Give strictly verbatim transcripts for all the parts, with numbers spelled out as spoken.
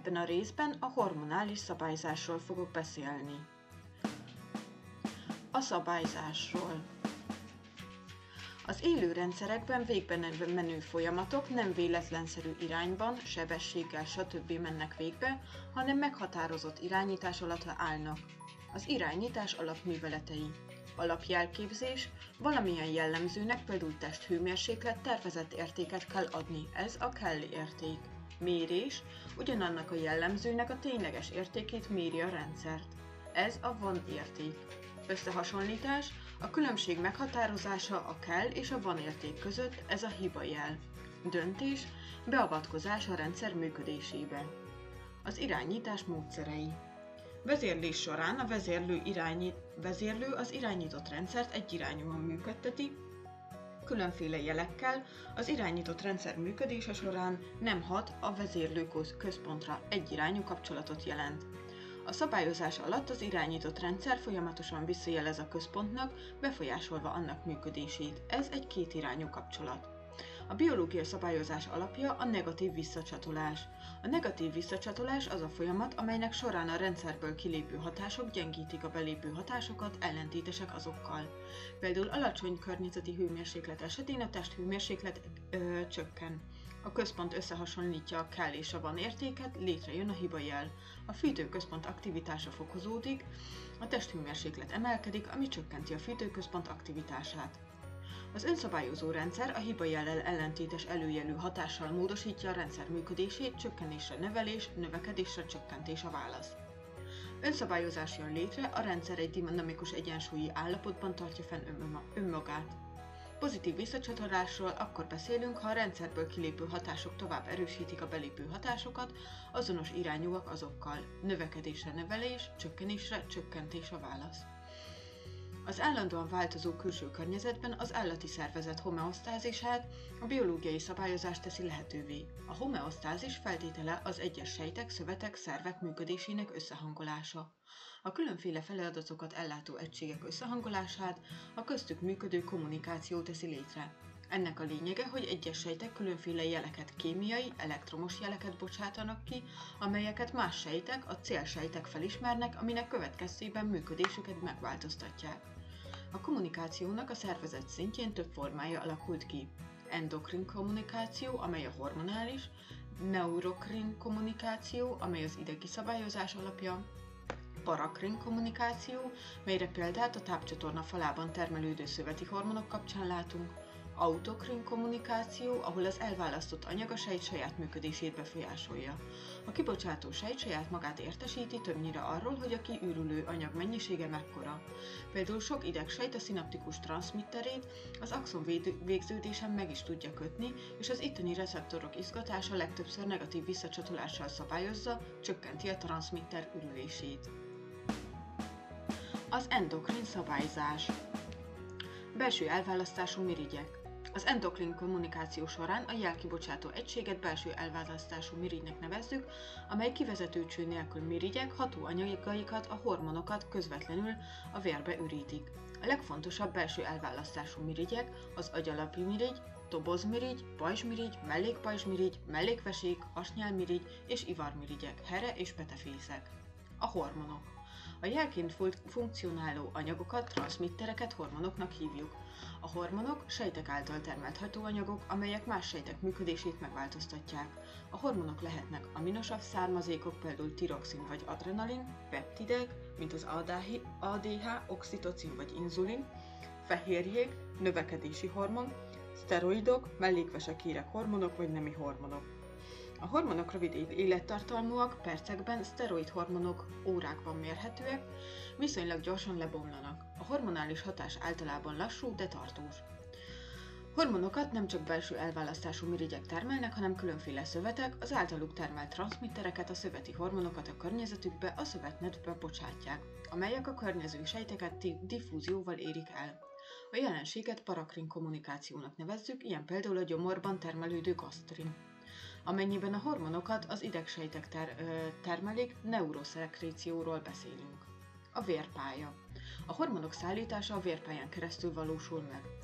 Ebben a részben a hormonális szabályzásról fogok beszélni. A szabályzásról. Az élő rendszerekben végben menő folyamatok nem véletlenszerű irányban, sebességgel stb. Mennek végbe, hanem meghatározott irányítás alatt állnak. Az irányítás alapműveletei. Alapjelképzés, valamilyen jellemzőnek, például testhőmérséklet tervezett értéket kell adni, ez a kell érték. Mérés, ugyanannak a jellemzőnek a tényleges értékét méri a rendszert. Ez a van érték. Összehasonlítás, a különbség meghatározása a kell és a van érték között, ez a hibajel. Döntés, beavatkozás a rendszer működésébe. Az irányítás módszerei. Vezérlés során a vezérlő, irányít, vezérlő az irányított rendszert egyirányúan működteti, különféle jelekkel, az irányított rendszer működése során nem hat a vezérlő központra, egyirányú kapcsolatot jelent. A szabályozás alatt az irányított rendszer folyamatosan visszajelez a központnak, befolyásolva annak működését. Ez egy kétirányú kapcsolat. A biológiai szabályozás alapja a negatív visszacsatolás. A negatív visszacsatolás az a folyamat, amelynek során a rendszerből kilépő hatások gyengítik a belépő hatásokat, ellentétesek azokkal. Például alacsony környezeti hőmérséklet esetén a testhőmérséklet ö, csökken. A központ összehasonlítja a kell és a van értéket, létrejön a hibajel. A fűtőközpont aktivitása fokozódik, a testhőmérséklet emelkedik, ami csökkenti a fűtőközpont aktivitását. Az önszabályozó rendszer a hibajellel ellentétes előjelű hatással módosítja a rendszer működését, csökkenésre növelés, növekedésre csökkentés a válasz. Önszabályozás jön létre, a rendszer egy dinamikus egyensúlyi állapotban tartja fenn önmagát. Pozitív visszacsatolásról akkor beszélünk, ha a rendszerből kilépő hatások tovább erősítik a belépő hatásokat, azonos irányúak azokkal. Növekedésre növelés, csökkenésre csökkentés a válasz. Az állandóan változó külső környezetben az állati szervezet homeosztázisát a biológiai szabályozás teszi lehetővé. A homeosztázis feltétele az egyes sejtek, szövetek, szervek működésének összehangolása. A különféle feladatokat ellátó egységek összehangolását a köztük működő kommunikáció teszi létre. Ennek a lényege, hogy egyes sejtek különféle jeleket, kémiai, elektromos jeleket bocsátanak ki, amelyeket más sejtek, a célsejtek felismernek, aminek következtében működésüket megváltoztatják. A kommunikációnak a szervezet szintjén több formája alakult ki. Endokrin kommunikáció, amely a hormonális, neurokrin kommunikáció, amely az idegi szabályozás alapja, parakrin kommunikáció, melyre példát a tápcsatorna falában termelődő szöveti hormonok kapcsán látunk, autokrin kommunikáció, ahol az elválasztott anyag a sejt saját működését befolyásolja. A kibocsátó sejt saját magát értesíti többnyire arról, hogy a kiürülő anyag mennyisége mekkora. Például sok idegsejt a szinaptikus transzmitterét az axon végződésen meg is tudja kötni, és az itteni receptorok izgatása legtöbbször negatív visszacsatolással szabályozza, csökkenti a transzmitter ürülését. Az endokrin szabályzás. Belső elválasztású mirigyek. Az endokrin kommunikáció során a jelkibocsátó egységet belső elválasztású mirigynek nevezzük, amely kivezetőcső nélkül mirigyek hatóanyagaikat, a hormonokat közvetlenül a vérbe ürítik. A legfontosabb belső elválasztású mirigyek az agyalapi mirigy, tobozmirigy, pajzsmirigy, mellékpajzsmirigy, mellékvesék, hasnyálmirigy és ivarmirigyek, here és petefészek. A hormonok. A jelként funkcionáló anyagokat, transzmittereket hormonoknak hívjuk. A hormonok sejtek által termelt hatóanyagok, amelyek más sejtek működését megváltoztatják. A hormonok lehetnek aminosav származékok, például tiroxin vagy adrenalin, peptidek, mint az á dé há, oxitocin vagy inzulin, fehérjék, növekedési hormon, szteroidok, mellékvesekérek hormonok vagy nemi hormonok. A hormonok rövid élettartalmúak, percekben, szteroid hormonok órákban mérhetőek, viszonylag gyorsan lebomlanak. A hormonális hatás általában lassú, de tartós. Hormonokat nem csak belső elválasztású mirigyek termelnek, hanem különféle szövetek, az általuk termelt transzmittereket, a szöveti hormonokat a környezetükbe, a szövetnedbe bocsátják, amelyek a környező sejteket diffúzióval érik el. A jelenséget parakrin kommunikációnak nevezzük, ilyen például a gyomorban termelődő gasztrin. Amennyiben a hormonokat az idegsejtek ter- termelik, neuroszekrécióról beszélünk. A vérpálya. A hormonok szállítása a vérpályán keresztül valósul meg.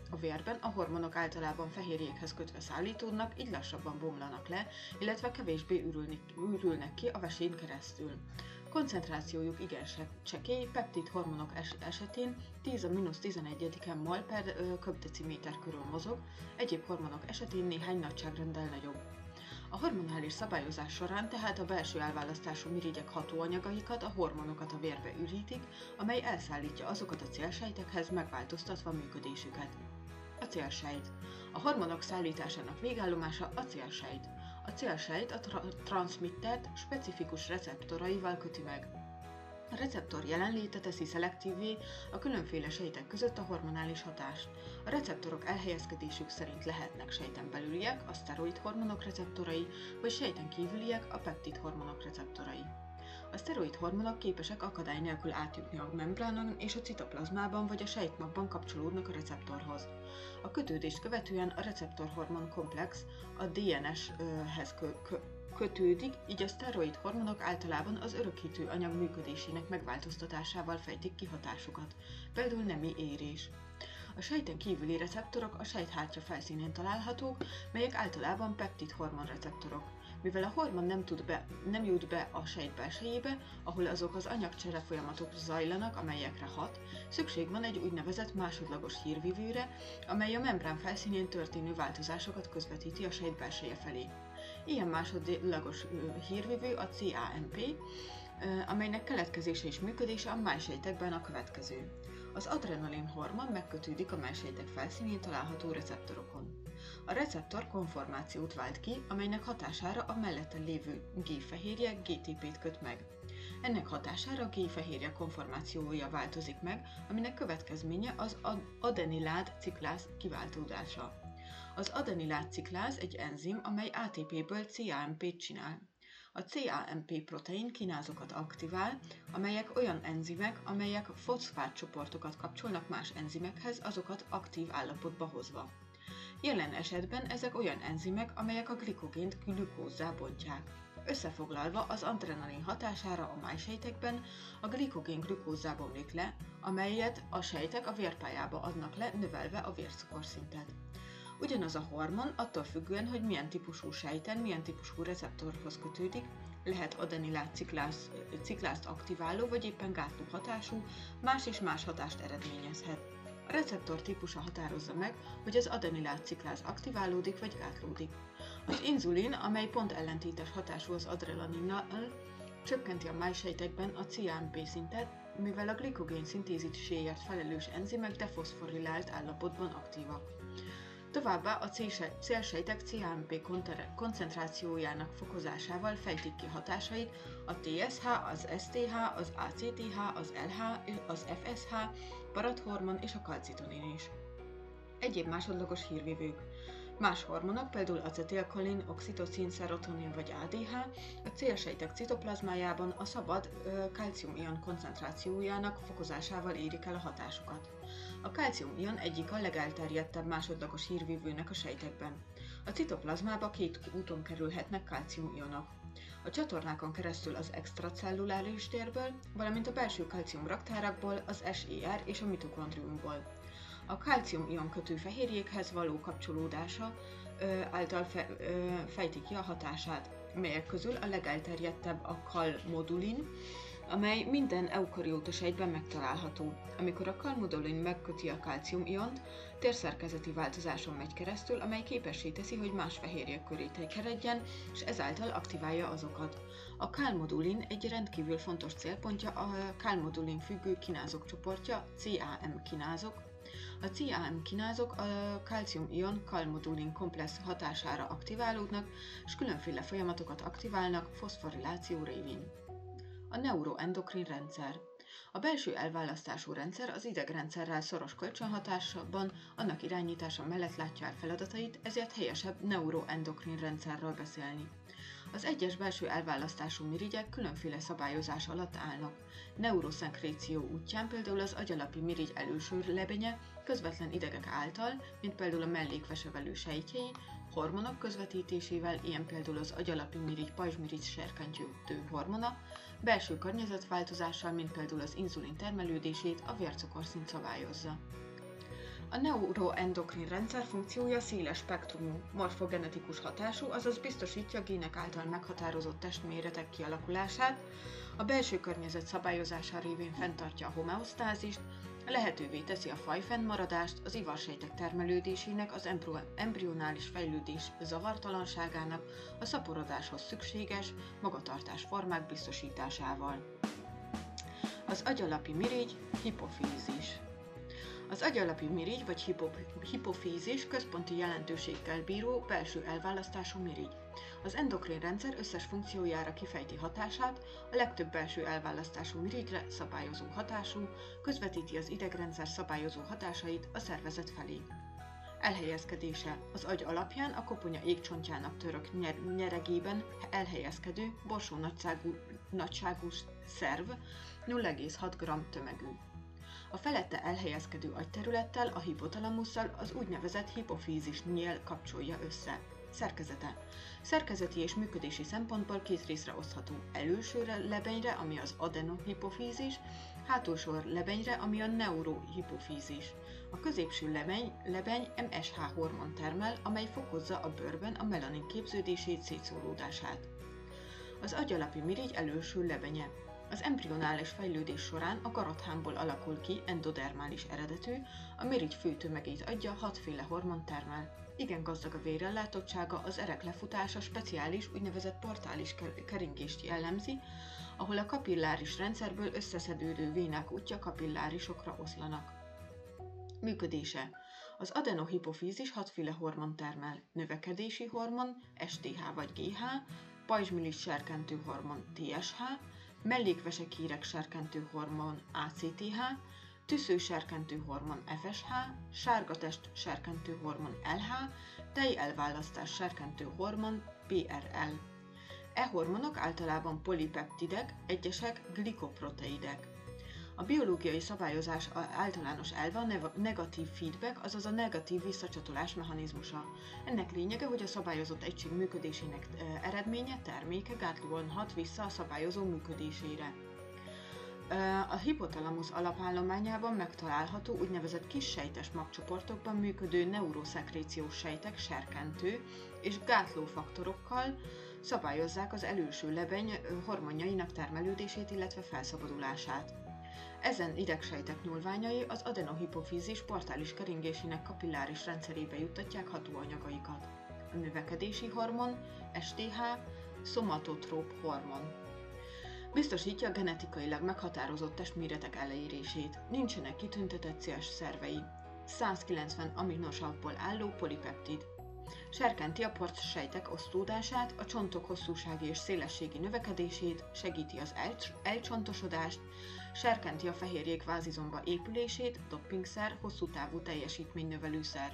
A vérben a hormonok általában fehérjékhez kötve szállítódnak, így lassabban bomlanak le, illetve kevésbé ürülnek, ürülnek ki a vesén keresztül. Koncentrációjuk igen csekély, peptid hormonok es esetén tíz a mínusz tizenegyediken mol per köbdeciméter körül mozog, egyéb hormonok esetén néhány nagyságrenddel nagyobb. A hormonális szabályozás során tehát a belső elválasztású mirigyek hatóanyagaikat, a hormonokat a vérbe ürítik, amely elszállítja azokat a célsejtekhez, megváltoztatva működésüket. A célsejt. A hormonok szállításának végállomása a célsejt. A célsejt a tra- transmittert specifikus receptoraival köti meg. A receptor jelenléte teszi szelektívvé a különféle sejtek között a hormonális hatást. A receptorok elhelyezkedésük szerint lehetnek sejten belüliek, a szteroid hormonok receptorai, vagy sejten kívüliek, a peptid hormonok receptorai. A szteroid hormonok képesek akadály nélkül átjutni a membránon, és a citoplazmában vagy a sejtmagban kapcsolódnak a receptorhoz. A kötődést követően a receptorhormon komplex a dé en es-hez kö- kö- kötődik, így a szteroid hormonok általában az örökítő anyag működésének megváltoztatásával fejtik ki hatásukat, például nemi érés. A sejten kívüli receptorok a sejthártya felszínén találhatók, melyek általában peptid hormonreceptorok. Mivel a hormon nem, tud be, nem jut be a sejt belsejébe, ahol azok az anyagcsere folyamatok zajlanak, amelyekre hat, szükség van egy úgynevezett másodlagos hírvívőre, amely a membrán felszínén történő változásokat közvetíti a sejt belseje felé. Ilyen másodlagos hírvívő a cé á em pé, amelynek keletkezése és működése a májsejtekben a következő. Az adrenalin hormon megkötődik a májsejtek felszínén található receptorokon. A receptor konformációt vált ki, amelynek hatására a mellette lévő G-fehérje gé té pét köt meg. Ennek hatására a G-fehérje konformációja változik meg, aminek következménye az adenilád cikláz kiváltódása. Az adenilád cikláz egy enzim, amely á té péből cé á em pét csinál. A cé á em pé protein kinázokat aktivál, amelyek olyan enzimek, amelyek foszfátcsoportokat kapcsolnak más enzimekhez, azokat aktív állapotba hozva. Jelen esetben ezek olyan enzimek, amelyek a glikogént glükózzá bontják. Összefoglalva, az adrenalin hatására a májsejtekben a glikogén glükózzá bomlik le, amelyet a sejtek a vérpályába adnak le, növelve a vércukorszintet. Ugyanaz a hormon, attól függően, hogy milyen típusú sejten, milyen típusú receptorhoz kötődik, lehet adenilád cikláz, ciklázt aktiváló vagy éppen gátló hatású, más és más hatást eredményezhet. A receptor típusa határozza meg, hogy az adenilád cikláz aktiválódik vagy gátlódik. Az inzulin, amely pont ellentétes hatású az adrenalinnal, csökkenti a májsejtekben a cé á em pé szintet, mivel a glikogén szintéziséért felelős enzimek defoszforilált állapotban aktívak. Továbbá a célsejtek cé á em pé koncentrációjának fokozásával fejtik ki hatásait a té es há, az es té há, az á cé té há, az el há, az ef es há, parathormon és a kalcitonin is. Egyéb másodlagos hírvívők. Más hormonok, például acetilkolin, oxitocin, szerotonin vagy á dé há a célsejtek citoplazmájában a szabad kalcium-ion koncentrációjának fokozásával érik el a hatásukat. A kalcium-ion egyik a legelterjedtebb másodlagos hírvívőnek a sejtekben. A citoplazmába két úton kerülhetnek kalcium-ionok. A csatornákon keresztül az extracelluláris térből, valamint a belső kalcium raktárakból, az es é er és a mitokondriumból. A kalcium-ion kötő fehérjékhez való kapcsolódása ö, által fe, ö, fejti ki a hatását, melyek közül a legelterjedtebb a kalmodulin, amely minden eukarióta sejtben megtalálható. Amikor a kalmodulin megköti a kalcium-iont, térszerkezeti változáson megy keresztül, amely képessé teszi, hogy más fehérjék köré tekeredjen, és ezáltal aktiválja azokat. A kalmodulin egy rendkívül fontos célpontja a kalmodulin függő kinázok csoportja, cé á em kinázok. A cé á em kinázok a kalcium-ion kalmodulin komplex hatására aktiválódnak, és különféle folyamatokat aktiválnak foszforiláció révén. A neuroendokrin rendszer. A belső elválasztású rendszer az idegrendszerrel szoros kölcsönhatásban, annak irányítása mellett látja el feladatait, ezért helyesebb neuroendokrin rendszerről beszélni. Az egyes belső elválasztású mirigyek különféle szabályozás alatt állnak. Neuroszenkréció útján például az agyalapi mirigy előső lebenye közvetlen idegek által, mint például a mellékvesevelő sejtjei, hormonok közvetítésével, ilyen például az agyalapi mirigy pajzsmirigy serkentyű hormona, belső környezetváltozással, mint például az inzulin termelődését, a vércukorszint szabályozza. A neuroendokrin rendszer funkciója széles spektrumú, morfogenetikus hatású, azaz biztosítja a gének által meghatározott testméretek kialakulását, a belső környezet szabályozása révén fenntartja a homeosztázist, lehetővé teszi a faj fennmaradást, az ivarsejtek termelődésének, az embrionális fejlődés zavartalanságának, a szaporodáshoz szükséges magatartás formák biztosításával. Az agyalapi mirigy, hipofízis. Az agyalapi mirigy vagy hipofízis központi jelentőséggel bíró belső elválasztású mirigy. Az endokrin rendszer összes funkciójára kifejti hatását, a legtöbb belső elválasztású mirigyre szabályozó hatású, közvetíti az idegrendszer szabályozó hatásait a szervezet felé. Elhelyezkedése. Az agy alapján a koponya égcsontjának török nyer- nyeregében elhelyezkedő, borsó nagyságú, nagyságú szerv, nulla egész hat gramm tömegű. A felette elhelyezkedő agyterülettel, a hipotalamusszal az úgynevezett hipofízis nyél kapcsolja össze. Szerkezete. Szerkezeti és működési szempontból két részre osztható. Előső lebenyre, ami az adenohipofízis, hátulsó lebenyre, ami a neurohipofízis. A középső lebeny, lebeny em es há hormon termel, amely fokozza a bőrben a melanin képződését, szétszóródását. Az agyalapi mirigy előső lebenye. Az embrionális fejlődés során a garothámból alakul ki, endodermális eredetű, a mirigy fő tömegét adja, hatféle hormon termel. Igen gazdag a vérellátottsága, az erek lefutása speciális, úgynevezett portális keringést jellemzi, ahol a kapilláris rendszerből összeszedődő vénák útja kapillárisokra oszlanak. Működése. Az adenohipofízis hatféle hormon termel, növekedési hormon, es té há vagy gé há, pajzsmirigy serkentő hormon, té es há, mellékvesekérek serkentő hormon, á cé té há, tüsző serkentő hormon, ef es há, sárgatest serkentő hormon, el há, tej elválasztás serkentő hormon, pé er el. E hormonok általában polipeptidek, egyesek glikoproteidek. A biológiai szabályozás általános elve a negatív feedback, azaz a negatív visszacsatolás mechanizmusa. Ennek lényege, hogy a szabályozott egység működésének eredménye, terméke gátlóan hat vissza a szabályozó működésére. A hipotalamusz alapállományában megtalálható úgynevezett kissejtes magcsoportokban működő neuroszekréciós sejtek serkentő és gátlófaktorokkal szabályozzák az előső lebeny hormonjainak termelődését, illetve felszabadulását. Ezen idegsejtek nyúlványai az adenohipofízis portális keringésének kapilláris rendszerébe juttatják hatóanyagaikat. A növekedési hormon, es té há, szomatotróp hormon. Biztosítja a genetikailag meghatározott testméretek elérését, nincsenek kitüntetett célszervei. százkilencven aminosavból álló polipeptid. Serkenti a porcsejtek osztódását, a csontok hosszúsági és szélességi növekedését, segíti az elcsontosodást, serkenti a fehérjék vázizomba épülését, doppingszer, hosszú távú teljesítménynövelőszer.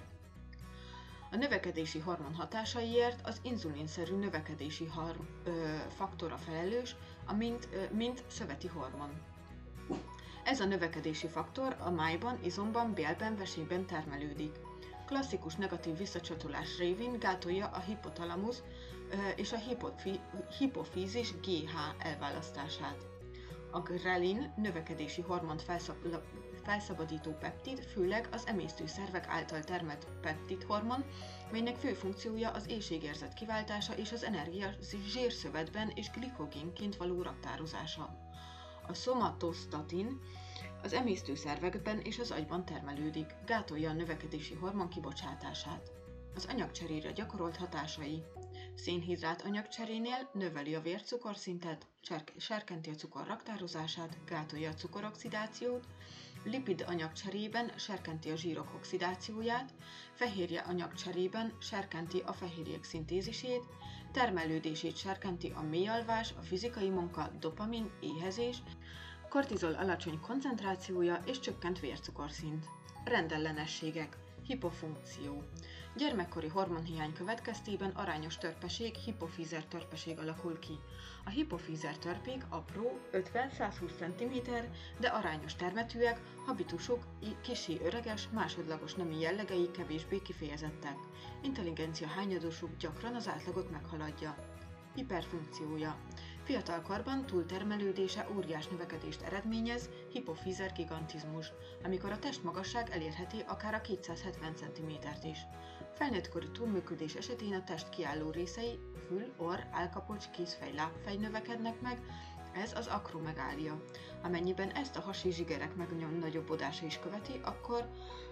A növekedési hormon hatásaiért az inzulinszerű növekedési har- ö, faktora felelős, amint, ö, mint szöveti hormon. Ez a növekedési faktor a májban, izomban, bélben, vesében termelődik. Klasszikus negatív visszacsatolás révén gátolja a hipotalamusz ö, és a hipofi- hipofízis gé há elválasztását. A grelin növekedési hormont felszab- felszabadító peptid, főleg az emésztőszervek által termelt peptidhormon, melynek fő funkciója az éhségérzet kiváltása és az energia zsírszövetben és glikogénként való raktározása. A szomatosztatin az emésztőszervekben és az agyban termelődik, gátolja a növekedési hormon kibocsátását. Az anyagcserére gyakorolt hatásai. Szénhidrát anyagcserénél növeli a vércukorszintet, serkenti a cukor raktározását, gátolja a cukoroxidációt, lipid anyagcserében serkenti a zsírok oxidációját, fehérje anyagcserében serkenti a fehérjék szintézisét, termelődését serkenti a mélyalvás, a fizikai munka, dopamin, éhezés, kortizol alacsony koncentrációja és csökkent vércukorszint. Rendellenességek. Hipofunkció. Gyermekkori hormonhiány következtében arányos törpeség, hipofízer törpeség alakul ki. A hipofízer törpék apró, ötven-százhúsz centiméter, de arányos termetűek, habitusuk kissé öreges, másodlagos nemi jellegei kevésbé kifejezettek. Intelligencia hányadosuk gyakran az átlagot meghaladja. Hiperfunkciója. Fiatalkorban túltermelődése óriás növekedést eredményez, hipofízer gigantizmus, amikor a testmagasság elérheti akár a kétszázhetven centimétert is. Felnőttkori túlműködés esetén a test kiálló részei, fül, orr, állkapocs, kézfej, lábfej növekednek meg, ez az akromegália. Amennyiben ezt a hasi zsigerek megnagyobbodása is követi, akkor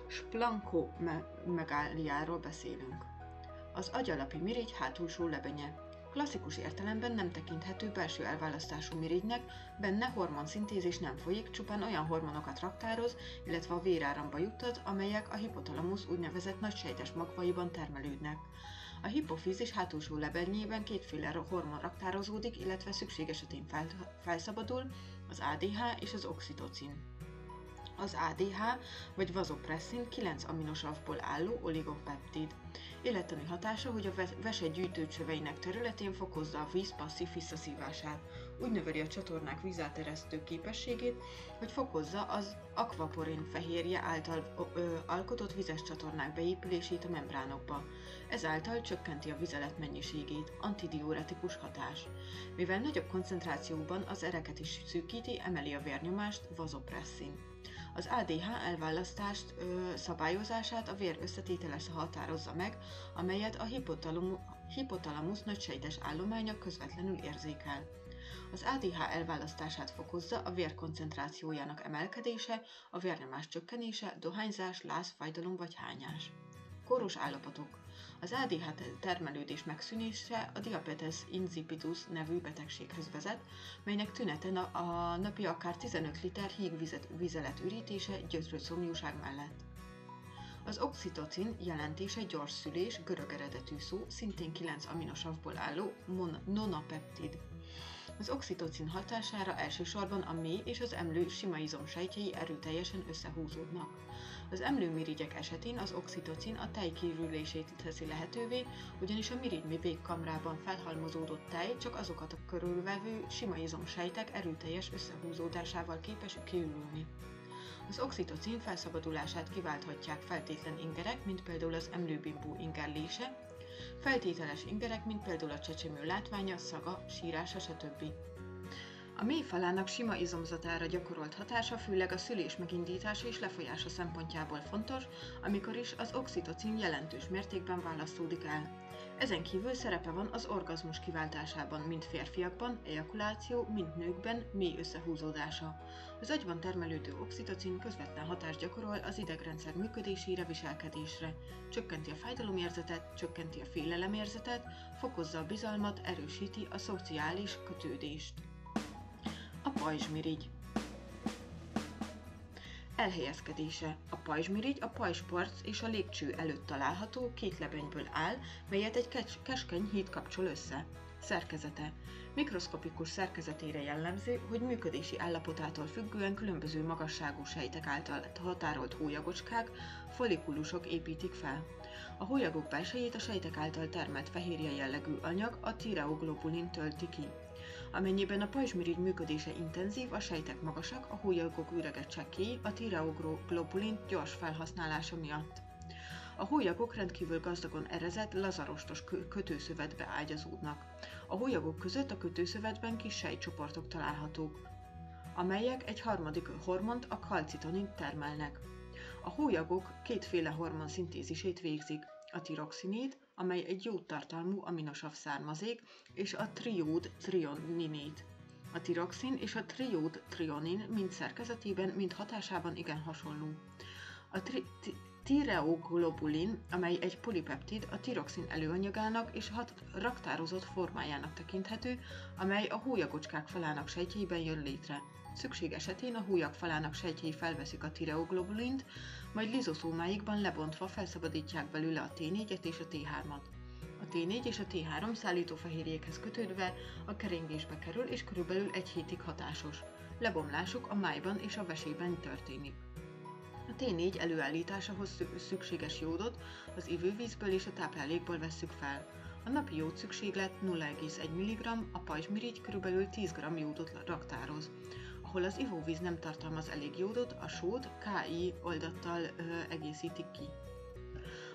splanchomegáliáról beszélünk. Az agyalapi mirigy hátulsó lebenye. Klasszikus értelemben nem tekinthető belső elválasztású mirigynek, benne hormonszintézis nem folyik, csupán olyan hormonokat raktároz, illetve a véráramba juttat, amelyek a hipotalamusz úgynevezett nagysejtes magvaiban termelődnek. A hipofízis hátulsó lebenyében kétféle hormon raktározódik, illetve szükség esetén fel, felszabadul, az á dé há és az oxitocin. Az á dé há vagy vazopresszin kilenc aminosavból álló oligopeptid. Élettani hatása, hogy a vese gyűjtőcsöveinek területén fokozza a víz passzív visszaszívását. Úgy növeli a csatornák vízáteresztő képességét, hogy fokozza az akvaporin fehérje által ö, alkotott vizes csatornák beépülését a membránokba. Ezáltal csökkenti a vizelet mennyiségét, antidiuretikus hatás. Mivel nagyobb koncentrációban az ereket is szűkíti, emeli a vérnyomást, vazopresszin. Az á dé há elválasztást ö, szabályozását a vér összetétele határozza meg, amelyet a hipotalamus, hipotalamusz nagysejtes állománya közvetlenül érzékel. Az á dé há elválasztását fokozza a vér koncentrációjának emelkedése, a vérnyomás csökkenése, dohányzás, láz, fájdalom vagy hányás. Kóros állapotok. Az á dé há termelődés megszűnése a diabetes insipidus nevű betegséghez vezet, melynek tünete a napi akár tizenöt liter híg vizelet ürítése gyötrőszomjúság mellett. Az oxitocin jelentése gyors szülés, görög eredetű szó, szintén kilenc aminosavból álló nonapeptid. Az oxitocin hatására elsősorban a mély és az emlő sima izom sejtjei erőteljesen összehúzódnak. Az emlőmirigyek esetén az oxitocin a tej kiürülését teszi lehetővé, ugyanis a mirigy végkamrában felhalmozódott tej csak azokat a körülvevő sima izom sejtek erőteljes összehúzódásával képes kiürülni. Az oxitocin felszabadulását kiválthatják feltétlen ingerek, mint például az emlőbimbó ingerlése, feltételes ingerek, mint például a csecsemő látványa, szaga, sírása, stb. A mély falának sima izomzatára gyakorolt hatása főleg a szülés megindítása és lefolyása szempontjából fontos, amikor is az oxitocin jelentős mértékben választódik el. Ezen kívül szerepe van az orgazmus kiváltásában, mind férfiakban, ejakuláció, mind nőkben mély összehúzódása. Az agyban termelődő oxitocin közvetlen hatást gyakorol az idegrendszer működésére, viselkedésre. Csökkenti a fájdalomérzetet, csökkenti a félelemérzetet, fokozza a bizalmat, erősíti a szociális kötődést. A pajzsmirigy. Elhelyezkedése. A pajzsmirigy a pajzsparc és a légcső előtt található, két lebenyből áll, melyet egy keskeny híd kapcsol össze. Szerkezete. Mikroszkopikus szerkezetére jellemző, hogy működési állapotától függően különböző magasságú sejtek által határolt hólyagocskák, follikulusok építik fel. A hólyagok belsejét a sejtek által termelt fehérje jellegű anyag, a tireoglobulin tölti ki. Amennyiben a pajzsmirigy működése intenzív, a sejtek magasak, a hólyagok üreget csekély, a tireoglobulin gyors felhasználása miatt. A hólyagok rendkívül gazdagon erezett, lazarostos kötőszövetbe ágyazódnak. A hólyagok között a kötőszövetben kis sejtcsoportok találhatók, amelyek egy harmadik hormont, a kalcitonint termelnek. A hólyagok kétféle hormon szintézisét végzik, a tiroxinét, amely egy jódtartalmú aminosav származék, és a triód-trioninét. A tiroxin és a triód-trionin mind szerkezetében, mind hatásában igen hasonló. A tri- tireoglobulin, amely egy polipeptid, a tiroxin előanyagának és hat raktározott formájának tekinthető, amely a hólyagocskák falának sejtjeiben jön létre. Szükség esetén a hólyag falának sejtjei felveszik a tireoglobulint, majd lizoszómáikban lebontva felszabadítják belőle a té négyet és a té hármat. A té négy és a té három szállítófehérjékhez kötődve a keringésbe kerül és körülbelül egy hétig hatásos. Lebomlásuk a májban és a vesében történik. A té négy előállításához szükséges jódot az ivővízből és a táplálékból vesszük fel. A napi jód szükséglet nulla egész egy milligramm, a pajzsmirigy kb. tíz gramm jódot raktároz. Ahol az ivóvíz nem tartalmaz elég jódot, a sót ká i oldattal ö, egészítik ki.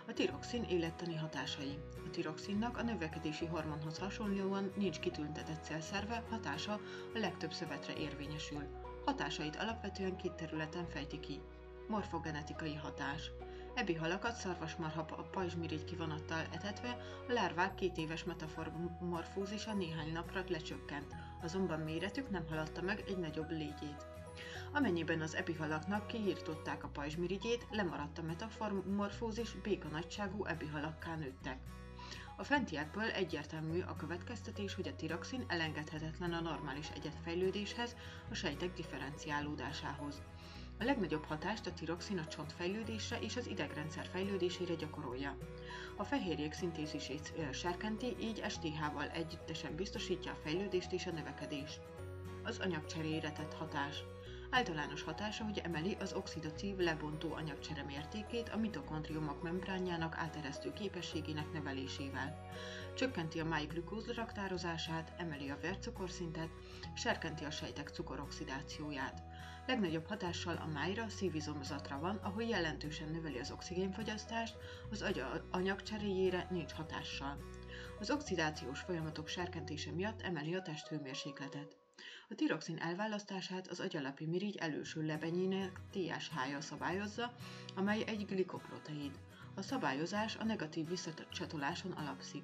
A tiroxin élettani hatásai. A tiroxinnak a növekedési hormonhoz hasonlóan nincs kitüntetett célszerve, hatása a legtöbb szövetre érvényesül. Hatásait alapvetően két területen fejti ki. Morfogenetikai hatás. Ebihalakat szarvasmarha pajzsmirigy kivonattal etetve a lárvák két éves metamorfózisa néhány napra lecsökkent, azonban méretük nem haladta meg egy nagyobb légyét. Amennyiben az ebihalaknak kiírtották a pajzsmirigyét, lemaradt a metamorfózis, béka nagyságú ebihalakká nőttek. A fentiekből egyértelmű a következtetés, hogy a tiroxin elengedhetetlen a normális egyedfejlődéshez, a sejtek differenciálódásához. A legnagyobb hatást a tiroxin a csontfejlődésre és az idegrendszer fejlődésére gyakorolja. A fehérjék szintézisét serkenti, így es té há-val együttesen biztosítja a fejlődést és a növekedést. Az anyagcserére tett hatás. Általános hatása, hogy emeli az oxidatív lebontó anyagcsere mértékét a mitokondriumok membránjának áteresztő képességének növelésével. Csökkenti a máj glükóz raktározását, emeli a vércukorszintet, serkenti a sejtek cukoroxidációját. Legnagyobb hatással a májra, szívizomzatra van, ahol jelentősen növeli az oxigénfogyasztást, az agy anyagcseréjére nincs hatással. Az oxidációs folyamatok serkentése miatt emeli a testhőmérsékletet. A tiroxin elválasztását az agyalapi mirigy előső lebenyének té es há-ja szabályozza, amely egy glikoproteid. A szabályozás a negatív visszacsatoláson alapszik.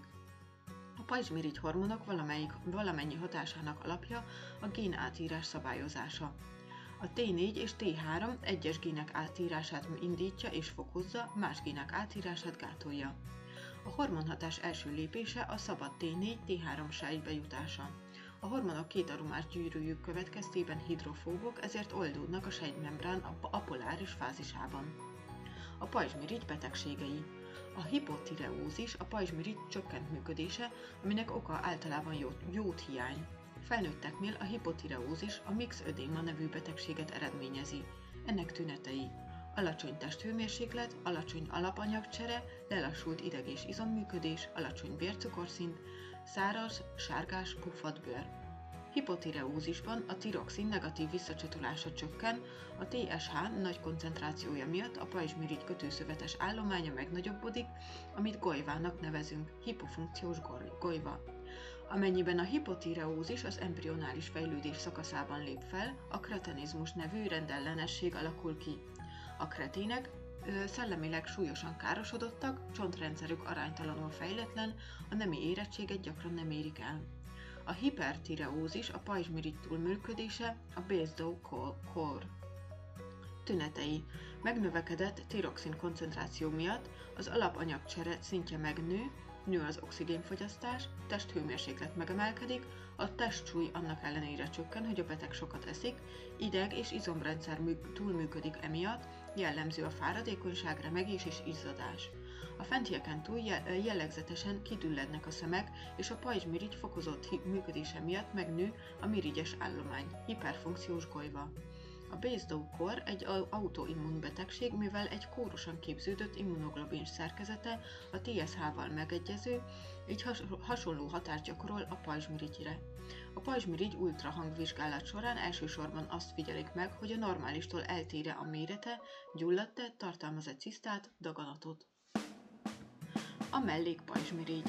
A pajzsmirigy hormonok valamelyik, valamennyi hatásának alapja a génátírás szabályozása. A té négy és té három egyes gének átírását indítja és fokozza, más gének átírását gátolja. A hormonhatás első lépése a szabad té négy té három sejtbe jutása. A hormonok két aromás gyűrűjük következtében hidrofóbok, ezért oldódnak a sejtmembrán apoláris fázisában. A pajzsmirigy betegségei. A hipotireózis a pajzsmirigy csökkent működése, aminek oka általában jódhiány. Felnőtteknél a hipotireózis a mixödéma nevű betegséget eredményezi. Ennek tünetei: alacsony testhőmérséklet, alacsony alapanyagcsere, lelassult ideg- és izomműködés, alacsony vércukorszint, száraz, sárgás, puffadt bőr. Hipotireózisban a tiroxin negatív visszacsatolása csökken, a té es há nagy koncentrációja miatt a pajzsmirigy kötőszövetes állománya megnagyobbodik, amit golyvának nevezünk, hipofunkciós golyva. Amennyiben a hipotireózis az embrionális fejlődés szakaszában lép fel, a kretenizmus nevű rendellenesség alakul ki. A kretének ö, szellemileg súlyosan károsodottak, csontrendszerük aránytalanul fejletlen, a nemi érettséget gyakran nem érik el. A hipertireózis a pajzsmirigy túlműködése, a Basedow-kór. Tünetei: megnövekedett tiroxin koncentráció miatt az alapanyagcsere szintje megnő, nő az oxigénfogyasztás, testhőmérséklet megemelkedik, a testsúly annak ellenére csökken, hogy a beteg sokat eszik, ideg- és izomrendszer túlműködik emiatt, jellemző a fáradékonyság, remegés és izzadás. A fentieken túl jellegzetesen kidüllednek a szemek, és a pajzsmirigy fokozott működése miatt megnő a mirigyes állomány, hiperfunkciós golyva. A Basedow-kór egy autoimmunbetegség, mivel egy kórosan képződött immunoglobin szerkezete a té es há-val megegyező, így has- hasonló hatást gyakorol a pajzsmirigyre. A pajzsmirigy ultrahangvizsgálat során elsősorban azt figyelik meg, hogy a normálistól eltér-e a mérete, gyulladt-e, tartalmaz-e cisztát, daganatot. A mellékpajzsmirigy.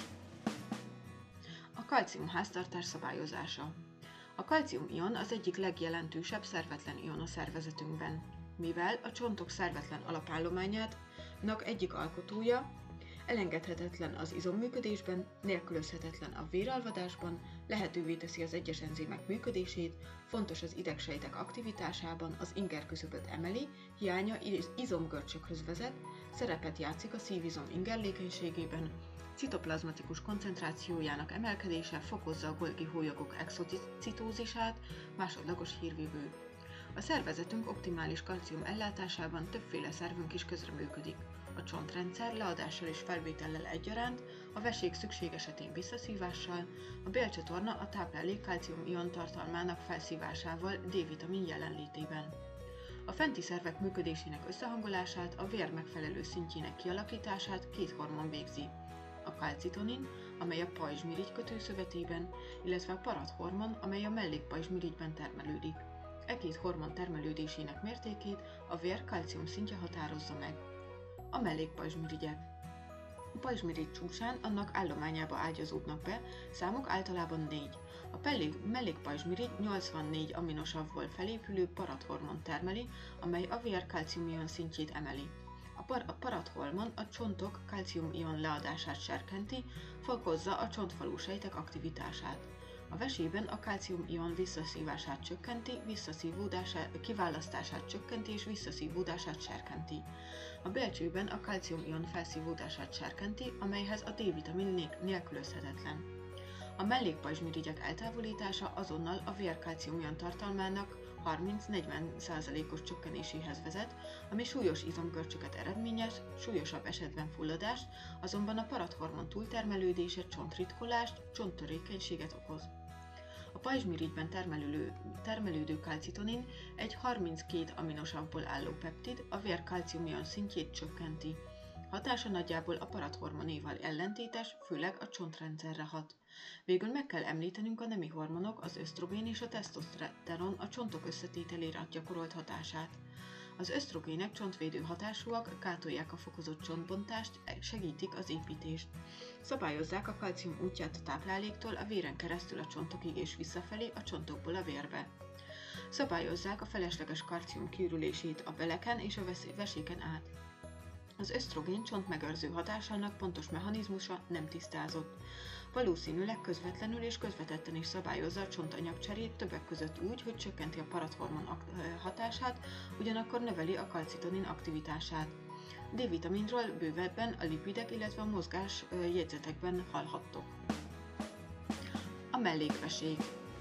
A kalcium háztartás szabályozása. A kalcium-ion az egyik legjelentősebb szervetlen ion a szervezetünkben, mivel a csontok szervetlen alapállományának egyik alkotója, elengedhetetlen az izomműködésben, nélkülözhetetlen a véralvadásban, lehetővé teszi az egyes enzémek működését, fontos az idegsejtek aktivitásában, az ingerküszöböt emeli, hiánya izomgörcsökhöz vezet, szerepet játszik a szívizom ingerlékenységében, citoplazmatikus koncentrációjának emelkedése fokozza a Golgi hólyagok exocitózisát, másodlagos hírvívő. A szervezetünk optimális kalcium ellátásában többféle szervünk is közreműködik. A csontrendszer leadással és felvétellel egyaránt, a vesék szükség esetén visszaszívással, a bélcsatorna a táplálék kalcium-ion tartalmának felszívásával D-vitamin jelenlétében. A fenti szervek működésének összehangolását, a vér megfelelő szintjének kialakítását két hormon végzi. A kalcitonin, amely a pajzsmirigy kötőszövetében, illetve a parathormon, amely a mellékpajzsmirigyben termelődik. E két hormon termelődésének mértékét a vér kalcium szintje határozza meg. A mellékpajzsmirigyek. A pajzsmirigy csúcsán annak állományába ágyazódnak be, számuk általában négy. A mellékpajzsmirigy nyolcvannégy aminosavból felépülő parathormon termeli, amely a vér kalcium-ion szintjét emeli. A, par- a parathormon a csontok kalcium-ion leadását serkenti, fokozza a csontfalú sejtek aktivitását. A vesében a kalcium-ion visszaszívását csökkenti, visszaszívódását, kiválasztását csökkenti és visszaszívódását serkenti. A bélcsőben a kalcium-ion felszívódását serkenti, amelyhez a D-vitamin nélkülözhetetlen. A mellékpajzsmirigyek eltávolítása azonnal a vér kalcium-ion tartalmának harminc-negyven százalékos csökkenéséhez vezet, ami súlyos izomgörcsöket eredményez, súlyosabb esetben fulladást, azonban a parathormon túltermelődése csontritkolást, csonttörékenységet okoz. A pajzsmirigyben termelődő, termelődő kalcitonin egy harminckét aminosavból álló peptid a vér kalcium-ion szintjét csökkenti. Hatása nagyjából a parathormonéval ellentétes, főleg a csontrendszerre hat. Végül meg kell említenünk a nemi hormonok, az ösztrogén és a tesztoszteron a csontok összetételére gyakorolt hatását. Az ösztrogének csontvédő hatásúak, gátolják a fokozott csontbontást, segítik az építést. Szabályozzák a kalcium útját a tápláléktól a véren keresztül a csontokig és visszafelé a csontokból a vérbe. Szabályozzák a felesleges kalcium kiürülését a beleken és a veséken át. Az ösztrogén csontmegőrző hatásának pontos mechanizmusa nem tisztázott. Valószínűleg közvetlenül és közvetetten is szabályozza a csontanyagcserét, többek között úgy, hogy csökkenti a parathormon hatását, ugyanakkor növeli a kalcitonin aktivitását. D-vitaminról bővebben a lipidek, illetve a mozgás jegyzetekben hallhattok. A mellékvesék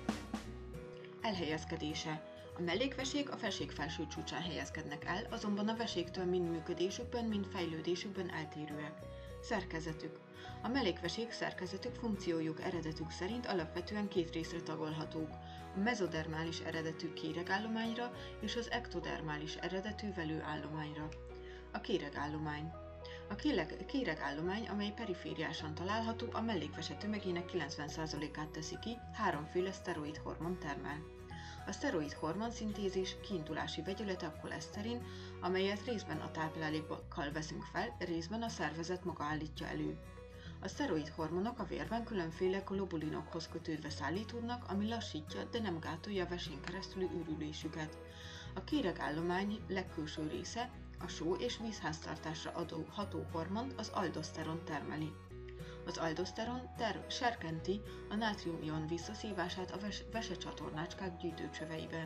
elhelyezkedése. A mellékvesék a feség felső csúcsán helyezkednek el, azonban a veséktől mind működésükben, mind fejlődésükben eltérőek. Szerkezetük. A mellékvesék szerkezetük funkciójuk eredetük szerint alapvetően két részre tagolhatók, a mezodermális eredetű kéregállományra és az ektodermális eredetű velőállományra. A kéregállomány. A kéregállomány, amely perifériásan található, a mellékvese tömegének kilencven százalékát teszi ki, háromféle szteroid hormon termel. A szteroid hormon szintézis kiindulási vegyülete a koleszterin, amelyet részben a táplálékkal veszünk fel, részben a szervezet maga állítja elő. A szteroid hormonok a vérben különféle globulinokhoz kötődve szállítódnak, ami lassítja, de nem gátolja a vesén keresztüli űrülésüket. A kéregállomány legkülső része, a só és vízháztartásra adó hatóhormont, az aldoszteron termeli. Az aldoszteron ter- serkenti a nátrium-ion visszaszívását a ves- vesecsatornácskák gyűjtőcsöveibe.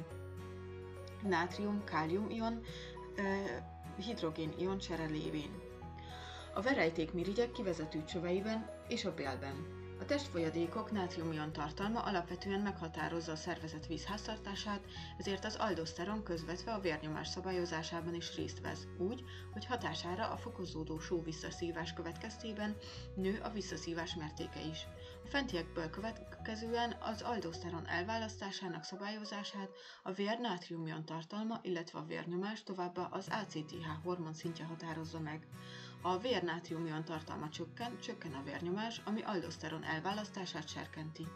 Nátrium-kálium-ion, hidrogén-ion csere lévén. A verejtékmirigyek kivezető csöveiben és a bélben. A testfolyadékok nátrium-ion tartalma alapvetően meghatározza a szervezet vízháztartását, ezért az aldoszteron közvetve a vérnyomás szabályozásában is részt vesz, úgy, hogy hatására a fokozódó só visszaszívás következtében nő a visszaszívás mértéke is. A fentiekből következően az aldoszteron elválasztásának szabályozását a vér nátrium-ion tartalma, illetve a vérnyomás, továbbá az á cé té há hormon szintje határozza meg. Ha a vér nátrium-ion tartalma csökken, csökken a vérnyomás, ami aldoszteron elválasztását serkenti.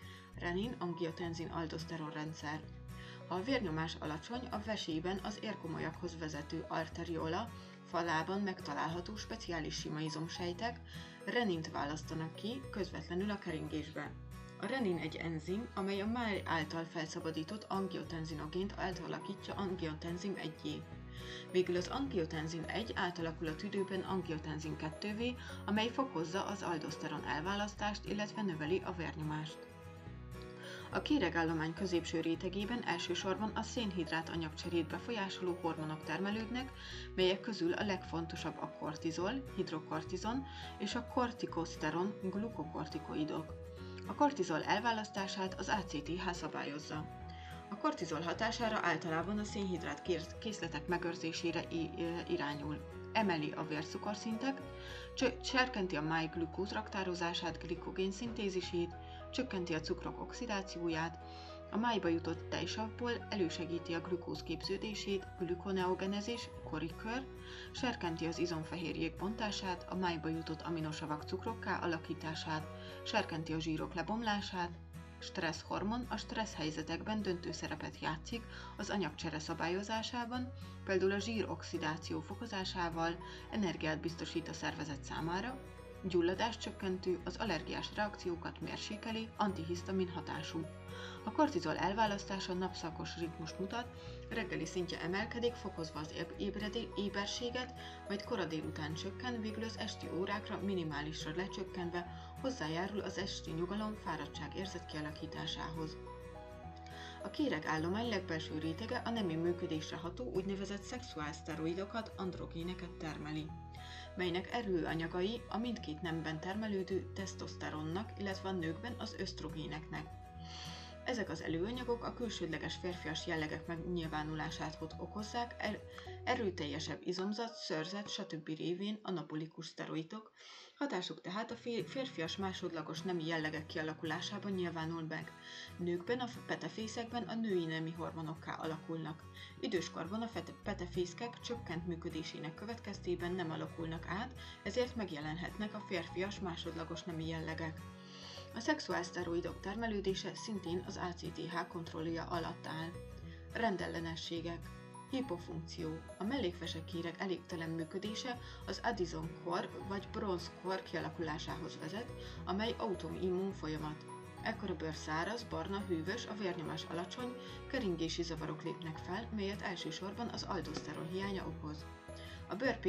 Renin-angiotenzin-aldoszteron rendszer. Ha a vérnyomás alacsony, a vesében az érkomolyakhoz vezető arteriola falában megtalálható speciális sima izomsejtek renint választanak ki közvetlenül a keringésbe. A renin egy enzim, amely a máj által felszabadított angiotenzinogént átalakítja angiotenzin egyé. Végül az angiotenzin egy átalakul a tüdőben angiotenzin kettővé, amely fokozza az aldoszteron elválasztást, illetve növeli a vérnyomást. A kéregállomány középső rétegében elsősorban a szénhidrát anyagcserét befolyásoló hormonok termelődnek, melyek közül a legfontosabb a kortizol, hidrokortizon és a kortikoszteron, glukokortikoidok. A kortizol elválasztását az á cé té há szabályozza. A kortizol hatására általában a szénhidrát készletek megőrzésére irányul. Emeli a vércukorszintet, serkenti a máj glükóz raktározását, glikogén szintézisét, csökkenti a cukrok oxidációját, a májba jutott tejsavból elősegíti a glükóz képződését, glükoneogenezis, korikör, serkenti az izomfehérjék bontását, a májba jutott aminosavak cukrokká alakítását, serkenti a zsírok lebomlását. Stressz hormon a stressz helyzetekben döntő szerepet játszik az anyagcsere szabályozásában, például a zsíroxidáció fokozásával energiát biztosít a szervezet számára, gyulladást csökkentő, az allergiás reakciókat mérsékeli, antihisztamin hatású. A kortizol elválasztása napszakos ritmust mutat, reggeli szintje emelkedik, fokozva az ébredé, éberséget, majd kora délután csökken, végül az esti órákra minimálisra lecsökkenve hozzájárul az esti nyugalom, fáradtság érzet kialakításához. A kéreg állomány legbelső rétege a nemi működésre ható úgynevezett szexuálszteroidokat, androgéneket termeli, melynek erőanyagai a mindkét nemben termelődő tesztoszteronnak, illetve a nőkben az ösztrogéneknek. Ezek az előanyagok a külsődleges férfias jellegek megnyilvánulását okozzák, er- erőteljesebb izomzat, szőrzet, stb. Révén anabolikus szteroidok, hatásuk tehát a férfias másodlagos nemi jellegek kialakulásában nyilvánul meg. Nőkben, a petefészekben a női nemi hormonokká alakulnak. Időskorban a petefészkek csökkent működésének következtében nem alakulnak át, ezért megjelenhetnek a férfias másodlagos nemi jellegek. A szexuálszteroidok termelődése szintén az á cé té há kontrollja alatt áll. Rendellenességek. Hipofunkció. A mellékvesekéreg elégtelen működése az Addison-kor vagy Bronz-kor kialakulásához vezet, amely autoimmun folyamat. Ekkor a bőr száraz, barna, hűvös, a vérnyomás alacsony, keringési zavarok lépnek fel, melyet elsősorban az aldoszteron hiánya okoz. A bőr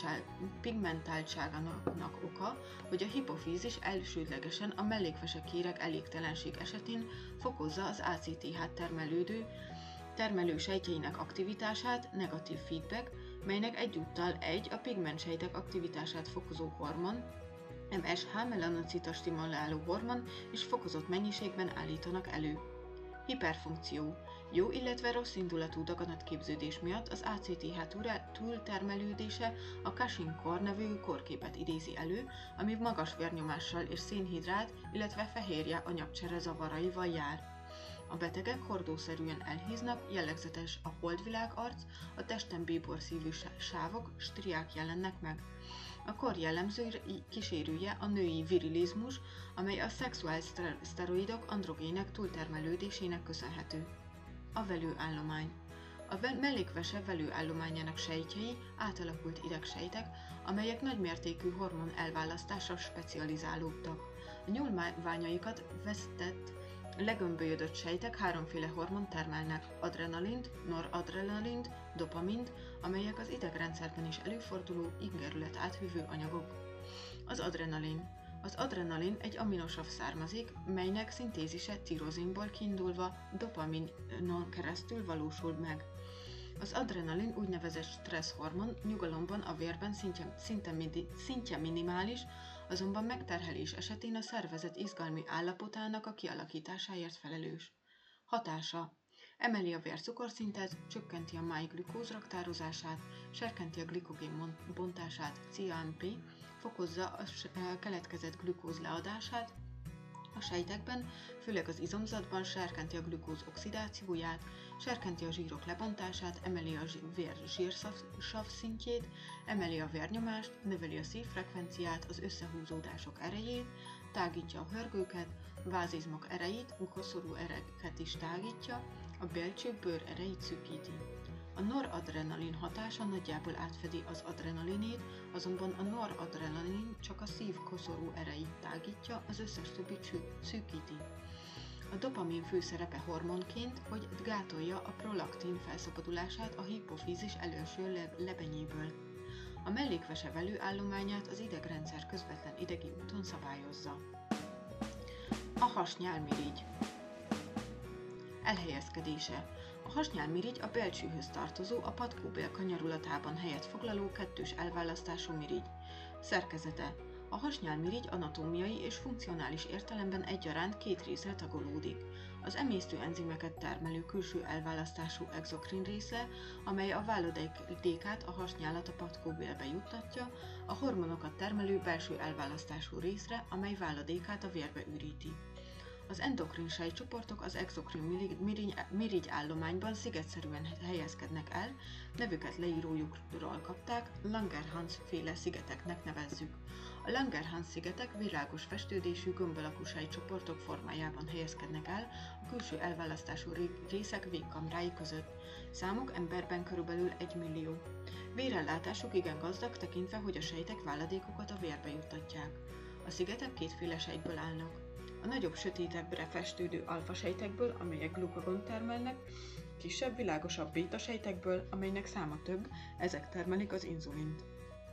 pigmentáltságának oka, hogy a hipofízis elsődlegesen a mellékvesekéreg elégtelenség esetén fokozza az á cé té há termelődő termelő sejtjeinek aktivitását, negatív feedback, melynek egyúttal egy a pigmentsejtek aktivitását fokozó hormon, em es há melanocita stimuláló hormon és fokozott mennyiségben állítanak elő. Hiperfunkció. Jó, illetve rossz indulatú daganatképződés miatt az á cé té há túltermelődése a Cushing-kor nevű korképet idézi elő, ami magas vérnyomással és szénhidrát, illetve fehérje anyagcsere zavaraival jár. A betegek hordószerűen elhíznak, jellegzetes a holdvilág arc, a testen bíborszívű sávok, striák jelennek meg. A kor jellemző kísérője a női virilizmus, amely a szexuálszteroidok androgének túltermelődésének köszönhető. A velőállomány. A mellékvese velőállományának sejtjei átalakult idegsejtek, amelyek nagymértékű hormon elválasztásra specializálódtak. A nyúlványaikat vesztett, legömbölyödött sejtek háromféle hormont termelnek: adrenalint, noradrenalint, dopamint, amelyek az idegrendszerben is előforduló ingerület áthívő anyagok. Az adrenalin. Az adrenalin egy aminosav származék, melynek szintézise tirozinból kiindulva dopaminon keresztül valósul meg. Az adrenalin úgynevezett stresszhormon, nyugalomban a vérben szintje, szinte midi, szintje minimális, azonban megterhelés esetén a szervezet izgalmi állapotának a kialakításáért felelős. Hatása. Emeli a vércukorszintet, csökkenti a máj glükóz raktározását, serkenti a glikogén bontását, cé á em pé, fokozza a keletkezett glükóz leadását, a sejtekben, főleg az izomzatban serkenti a glükóz oxidációját, serkenti a zsírok lebontását, emeli a vér zsírsav szintjét, emeli a vérnyomást, növeli a szívfrekvenciát, az összehúzódások erejét, tágítja a hörgőket, vázizmok erejét, koszorú ereket is tágítja, a bélcső bőr erejét szűkíti. A noradrenalin hatása nagyjából átfedi az adrenalinét, azonban a noradrenalin csak a szív koszorú erejét tágítja, az összes többit szűkíti. A dopamin fő szerepe hormonként, hogy gátolja a prolaktin felszabadulását a hipofízis előső lebenyéből. A mellékvese velőállományát az idegrendszer közvetlen idegi úton szabályozza. A hasnyálmirigy. Elhelyezkedése. A hasnyálmirigy a belsőhöz tartozó, a patkóbél kanyarulatában helyet foglaló kettős elválasztású mirigy. Szerkezete. A hasnyálmirigy anatómiai és funkcionális értelemben egyaránt két részre tagolódik. Az emésztő enzimeket termelő külső elválasztású exokrin része, amely a váladékát a hasnyálat a patkóbélbe juttatja, a hormonokat termelő belső elválasztású részre, amely váladékát a vérbe üríti. Az endokrin sejtcsoportok az exokrin mirigy állományban szigetszerűen helyezkednek el, nevüket leírójukról kapták, Langerhans féle szigeteknek nevezzük. A Langerhans-szigetek virágos festődésű gömb alakú sejtcsoportok formájában helyezkednek el a külső elválasztású részek végkamrái között. Számuk emberben körülbelül egy millió. Vérellátásuk igen gazdag, tekintve, hogy a sejtek váladékokat a vérbe juttatják. A szigetek kétféle sejtből állnak. A nagyobb, sötétebbre festődő alfa-sejtekből, amelyek glukagont termelnek, kisebb, világosabb béta-sejtekből, amelynek száma több, ezek termelik az inzulint.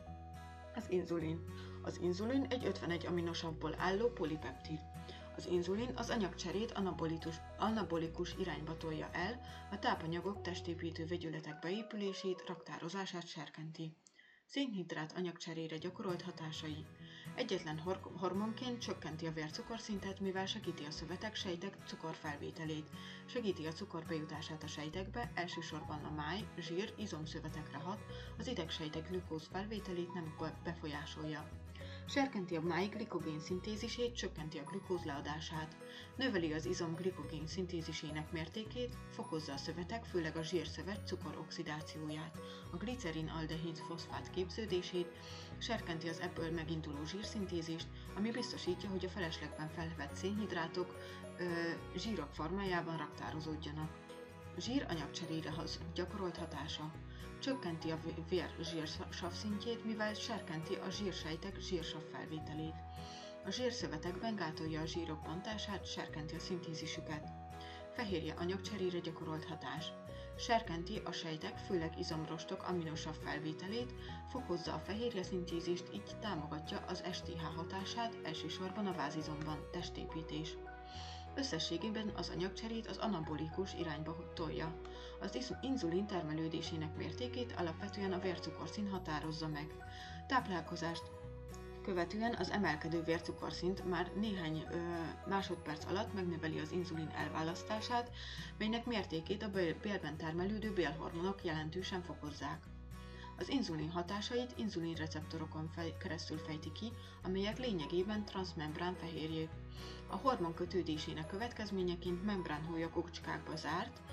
Az inzulin. Az inzulin egy ötvenegy aminosavból álló polipeptid. Az inzulin az anyagcserét anabolikus irányba tolja el, a tápanyagok testépítő vegyületek beépülését, raktározását serkenti. Szénhidrát anyagcserére gyakorolt hatásai. Egyetlen hor- hormonként csökkenti a vércukorszintet, mivel segíti a szövetek, sejtek cukorfelvételét. Segíti a cukor bejutását a sejtekbe, elsősorban a máj, zsír, izomszövetekre hat, az idegsejtek glükóz felvételét nem befolyásolja. Serkenti a máj glikogén szintézisét, csökkenti a glükóz leadását. Növeli az izom glikogén szintézisének mértékét, fokozza a szövetek, főleg a zsírszövet cukoroxidációját, a glicerin-aldehid-foszfát képződését, serkenti az ebből meginduló zsírszintézist, ami biztosítja, hogy a feleslegben felvett szénhidrátok ö, zsírok formájában raktározódjanak. Zsír anyagcserére gyakorolt hatása. Csökkenti a vér zsírsav szintjét, mivel serkenti a zsírsejtek zsírsav felvételét. A zsírszövetekben gátolja a zsírok bontását, serkenti a szintézisüket. Fehérje anyagcserére gyakorolt hatás. Serkenti a sejtek, főleg izomrostok aminosav felvételét, fokozza a fehérje szintézist, így támogatja az es té há hatását, elsősorban a vázizomban, testépítés. Összességében az anyagcserét az anabolikus irányba tolja. Az inzulin termelődésének mértékét alapvetően a vércukorszint határozza meg. Táplálkozást követően az emelkedő vércukorszint már néhány ö, másodperc alatt megnöveli az inzulin elválasztását, melynek mértékét a bélben termelődő bélhormonok jelentősen fokozzák. Az inzulin hatásait inzulinreceptorokon fej, keresztül fejti ki, amelyek lényegében transzmembrán fehérjék. A hormon kötődésének következményeként membránhólyak okcskákba zárt,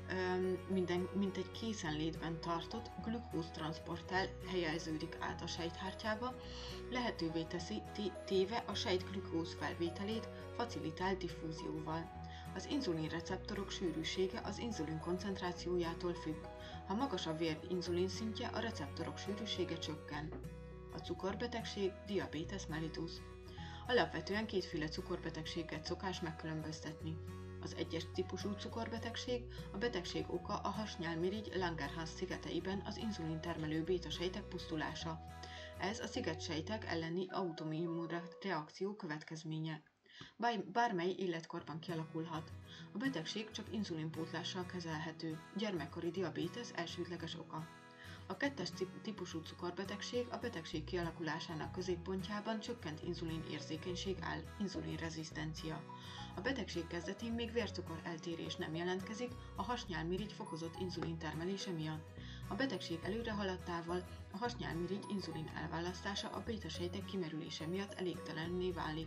minden, mint egy készenlétben tartott glükóztranszportál helyeződik át a sejthártyába, lehetővé teszi téve a sejt glükóz felvételét facilitált diffúzióval. Az inzulinreceptorok sűrűsége az inzulin koncentrációjától függ. Ha magas a vér inzulin szintje, a receptorok sűrűsége csökken. A cukorbetegség, diabetes mellitus. Alapvetően kétféle cukorbetegséget szokás megkülönböztetni. Az egyes típusú cukorbetegség, a betegség oka a hasnyálmirigy Langerhans szigeteiben az inzulin termelő bétasejtek pusztulása. Ez a szigetsejtek elleni autoimmun reakció következménye. Bármely életkorban kialakulhat. A betegség csak inzulinpótlással kezelhető. Gyermekkori diabétesz elsődleges oka. A kettes típusú cukorbetegség a betegség kialakulásának középpontjában csökkent inzulin érzékenység áll, inzulinrezisztencia. A betegség kezdetén még vércukor eltérés nem jelentkezik a hasnyálmirigy fokozott inzulin termelése miatt. A betegség előre haladtával a hasnyálmirigy inzulin elválasztása a bétasejtek kimerülése miatt elégtelenné válik.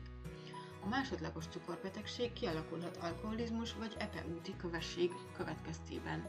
A másodlagos cukorbetegség kialakulhat alkoholizmus vagy epeúti kövesség következtében.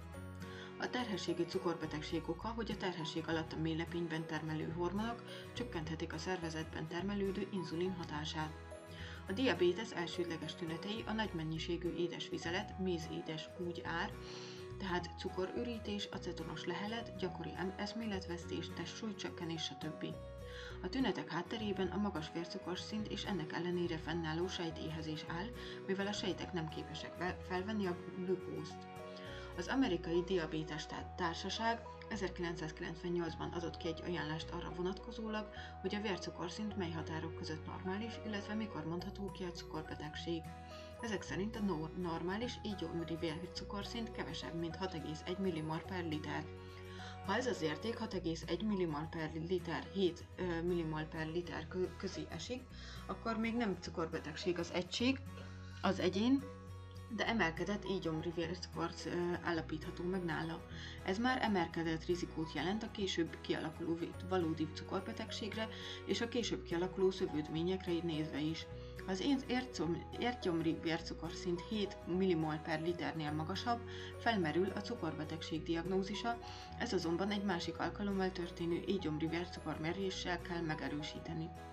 A terhességi cukorbetegség oka, hogy a terhesség alatt a méhlepényben termelő hormonok csökkenthetik a szervezetben termelődő inzulin hatását. A diabétesz elsődleges tünetei a nagy mennyiségű édesvizelet, mézédes úgy ár, tehát cukorürítés, acetonos lehelet, gyakori eszméletvesztés, testsúlycsökkenés, stb. A tünetek hátterében a magas vércukorszint és ennek ellenére fennálló sejtéhezés áll, mivel a sejtek nem képesek felvenni a glükózt. Az Amerikai Diabétes Társaság ezerkilencszázkilencvennyolcban adott ki egy ajánlást arra vonatkozólag, hogy a vércukorszint mely határok között normális, illetve mikor mondható ki a cukorbetegség. Ezek szerint a normális égyomri vércukorszint kevesebb, mint hat egész egy millimol per liter. Ha ez az érték hat egész egy millimol per liter, hét millimol per liter közé esik, akkor még nem cukorbetegség az egység, az egyén, de emelkedett égyomri vércukort állapítható meg nála. Ez már emelkedett rizikót jelent a később kialakuló valódi cukorbetegségre és a később kialakuló szövődményekre nézve is. Ha az értgyomri vércukorszint hét millimol per liternél magasabb, felmerül a cukorbetegség diagnózisa, ez azonban egy másik alkalommal történő égyomri vércukorméréssel kell megerősíteni.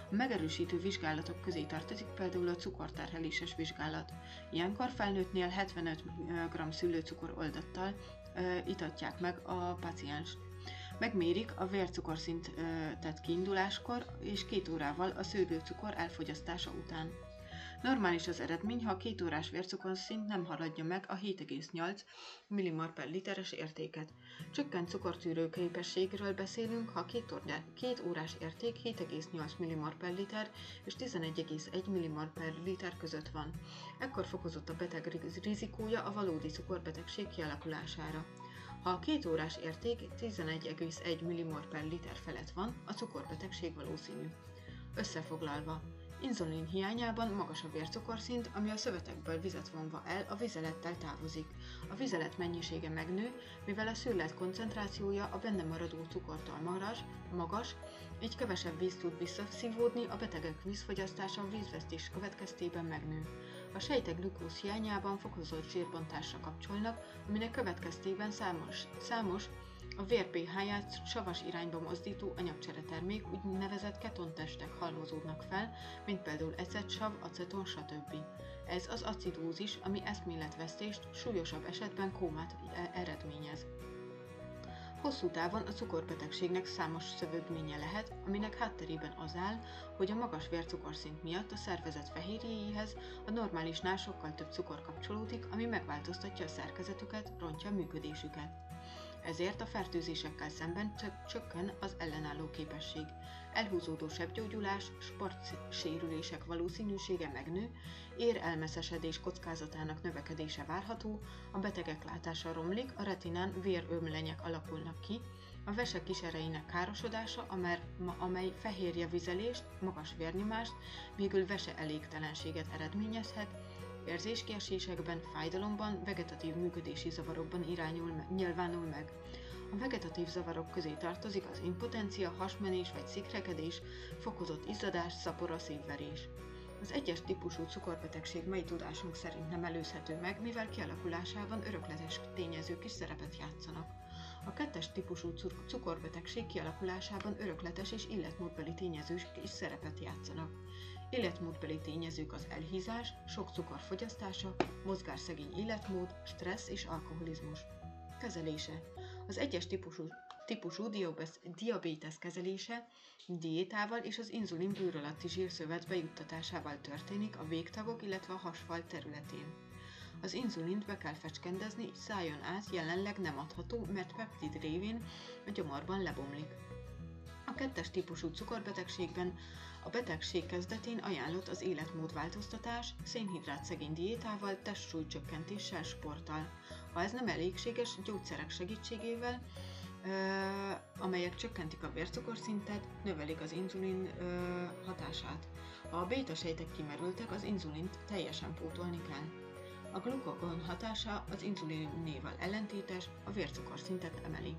A megerősítő vizsgálatok közé tartozik például a cukorterheléses vizsgálat. Ilyenkor felnőttnél hetvenöt g szülőcukor oldattal e, itatják meg a pácienst. Megmérik a vércukorszintet kiinduláskor és két órával a szőlőcukor elfogyasztása után. Normális az eredmény, ha a két órás vércukorszint nem haladja meg a hét egész nyolc millimol per literes értéket. Csökkent cukortűrő képességről beszélünk, ha két órás érték hét egész nyolc millimol per liter és tizenegy egész egy millimol per liter között van. Ekkor fokozott a beteg rizikója a valódi cukorbetegség kialakulására. Ha a két órás érték tizenegy egész egy millimol per liter felett van, a cukorbetegség valószínű. Összefoglalva, inzulin hiányában magas a vércukorszint, ami a szövetekből vizet vonva el, a vizelettel távozik. A vizelet mennyisége megnő, mivel a szőllet koncentrációja a benne maradó cukortól magas, magas, így kevesebb víz tud visszaszívódni, a betegek vízfogyasztása vízvesztés következtében megnő. A sejtek glükóz hiányában fokozott zsírbontásra kapcsolnak, aminek következtében számos, számos a vér pH-ját savas irányba mozdító anyagcseretermék, úgynevezett ketontestek halmozódnak fel, mint például ecetsav, aceton, stb. Ez az acidózis, ami eszméletvesztést, súlyosabb esetben kómát eredményez. Hosszú távon a cukorbetegségnek számos szövődménye lehet, aminek hátterében az áll, hogy a magas vércukorszint miatt a szervezet fehérjéjéhez a normálisnál sokkal több cukor kapcsolódik, ami megváltoztatja a szerkezetüket, rontja a működésüket. Ezért a fertőzésekkel szemben csökken az ellenálló képesség. Elhúzódó sebgyógyulás, sportsérülések valószínűsége megnő, ér-elmeszesedés kockázatának növekedése várható, a betegek látása romlik, a retinán vérömlenyek alakulnak ki, a vese kiserejének károsodása, amely fehérje vizelést, magas vérnyomást, végül vese elégtelenséget eredményezhet, érzéskiesésekben, fájdalomban, vegetatív működési zavarokban irányul, nyilvánul meg. A vegetatív zavarok közé tartozik az impotencia, hasmenés vagy szikrekedés, fokozott izzadás, szapora, szívverés. Az egyes típusú cukorbetegség mai tudásunk szerint nem előzhető meg, mivel kialakulásában örökletes tényezők is szerepet játszanak. A kettes típusú cukorbetegség kialakulásában örökletes és életmódbeli tényezők is szerepet játszanak. Életmódbeli tényezők az elhízás, sok cukor fogyasztása, mozgásszegény életmód, stressz és alkoholizmus. Kezelése. Az egyes típusú, típusú diabétesz kezelése diétával és az inzulin bőr alatti zsírszövet bejuttatásával történik a végtagok, illetve a hasfal területén. Az inzulint be kell fecskendezni, így szájon át jelenleg nem adható, mert peptid révén a gyomorban lebomlik. A kettes típusú cukorbetegségben a betegség kezdetén ajánlott az életmódváltoztatás, szénhidrát-szegény diétával, testsúlycsökkentéssel, sporttal. Ha ez nem elégséges, gyógyszerek segítségével, ö, amelyek csökkentik a vércukorszintet, növelik az inzulin ö, hatását. Ha a béta-sejtek kimerültek, az inzulint teljesen pótolni kell. A glukagon hatása az inzulinnéval ellentétes, a vércukorszintet emeli.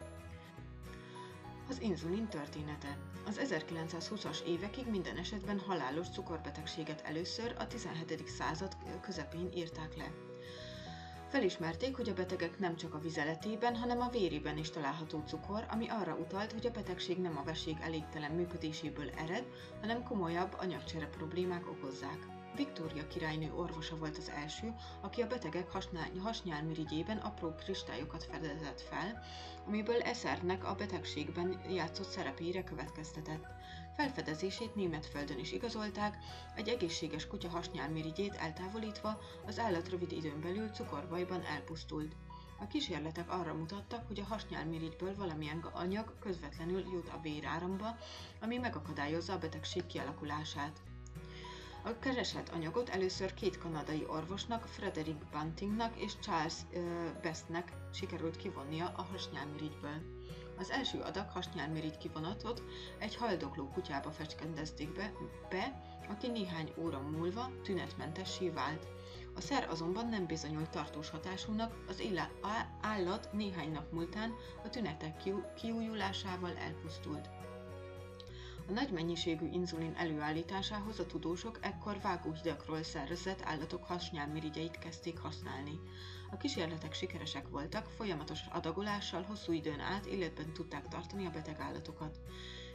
Az inzulin története. Az ezerkilencszázhúszas évekig minden esetben halálos cukorbetegséget először a tizenhetedik század közepén írták le. Felismerték, hogy a betegek nem csak a vizeletében, hanem a vérében is található cukor, ami arra utalt, hogy a betegség nem a veség elégtelen működéséből ered, hanem komolyabb anyagcsere problémák okozzák. Viktória királynő orvosa volt az első, aki a betegek hasnyálmirigyében apró kristályokat fedezett fel, amiből Essernek a betegségben játszott szerepére következtetett. Felfedezését Németföldön is igazolták, egy egészséges kutya hasnyálmirigyét eltávolítva az állat rövid időn belül cukorbajban elpusztult. A kísérletek arra mutattak, hogy a hasnyálmirigyből valamilyen anyag közvetlenül jut a véráramba, ami megakadályozza a betegség kialakulását. A keresett anyagot először két kanadai orvosnak, Frederick Bantingnak és Charles Bestnek sikerült kivonnia a hasnyálmirigyből. Az első adag hasnyálmirigy kivonatot egy haldokló kutyába fecskendezték be, be, aki néhány óra múlva tünetmentessé vált. A szer azonban nem bizonyult tartós hatásúnak, az állat néhány nap múltán a tünetek kiújulásával elpusztult. A nagy mennyiségű inzulin előállításához a tudósok ekkor vágóhidakról szerzett állatok hasnyálmirigyeit kezdték használni. A kísérletek sikeresek voltak, folyamatos adagolással hosszú időn át életben tudták tartani a beteg állatokat.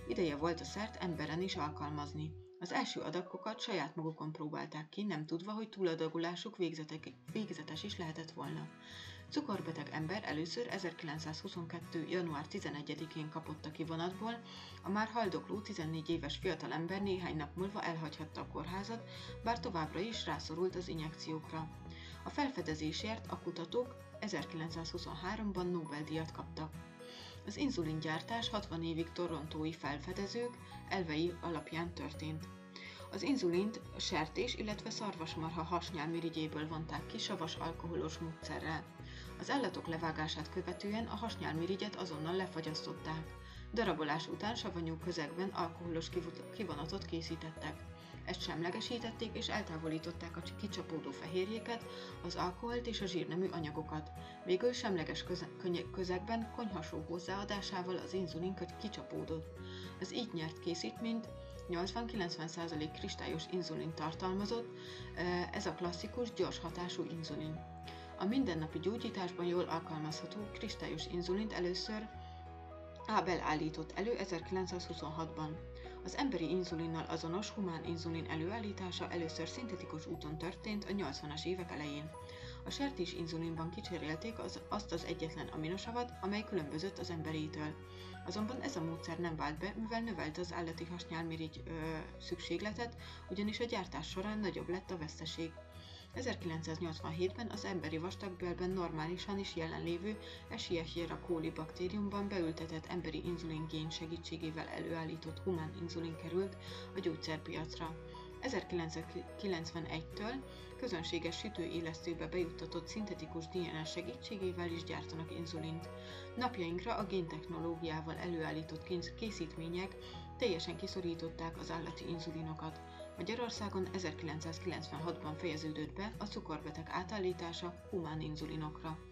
Ideje volt a szert emberen is alkalmazni. Az első adagokat saját magukon próbálták ki, nem tudva, hogy túladagolásuk végzetes is lehetett volna. Cukorbeteg ember először ezerkilencszázhuszonkettő. január tizenegyedikén kapott a kivonatból, a már haldokló tizennégy éves fiatalember néhány nap múlva elhagyhatta a kórházat, bár továbbra is rászorult az injekciókra. A felfedezésért a kutatók ezerkilencszázhuszonháromban Nobel-díjat kaptak. Az inzulingyártás hatvan évig torontói felfedezők elvei alapján történt. Az inzulint sertés, illetve szarvasmarha hasnyálmirigyéből vonták ki savas alkoholos módszerrel. Az állatok levágását követően a hasnyálmirigyet azonnal lefagyasztották. Darabolás után savanyú közegben alkoholos kivonatot készítettek. Ezt semlegesítették és eltávolították a kicsapódó fehérjéket, az alkoholt és a zsírnemű anyagokat. Végül semleges közegben konyhasó hozzáadásával az inzulin kicsapódott. Az így nyert készítményt nyolcvan-kilencven százalék kristályos inzulin tartalmazott, ez a klasszikus gyors hatású inzulin. A mindennapi gyógyításban jól alkalmazható kristályos inzulint először Abel állított elő ezerkilencszázhuszonhatban. Az emberi inzulinnal azonos humán inzulin előállítása először szintetikus úton történt a nyolcvanas évek elején. A sertés inzulinban kicserélték az, azt az egyetlen aminosavat, amely különbözött az emberitől. Azonban ez a módszer nem vált be, mivel növelte az állati hasnyálmirigy ö, szükségletet, ugyanis a gyártás során nagyobb lett a veszteség. ezerkilencszáznyolcvanhétben az emberi vastagbélben normálisan is jelenlévő Escherichia coli baktériumban beültetett emberi inzulin gén segítségével előállított humán inzulin került a gyógyszerpiacra. ezerkilencszázkilencvenegytől közönséges sütőélesztőbe bejuttatott szintetikus dé en es segítségével is gyártanak inzulint. Napjainkra a géntechnológiával előállított készítmények teljesen kiszorították az állati inzulinokat. Magyarországon ezerkilencszázkilencvenhatban fejeződött be a cukorbeteg átállítása humán inzulinokra.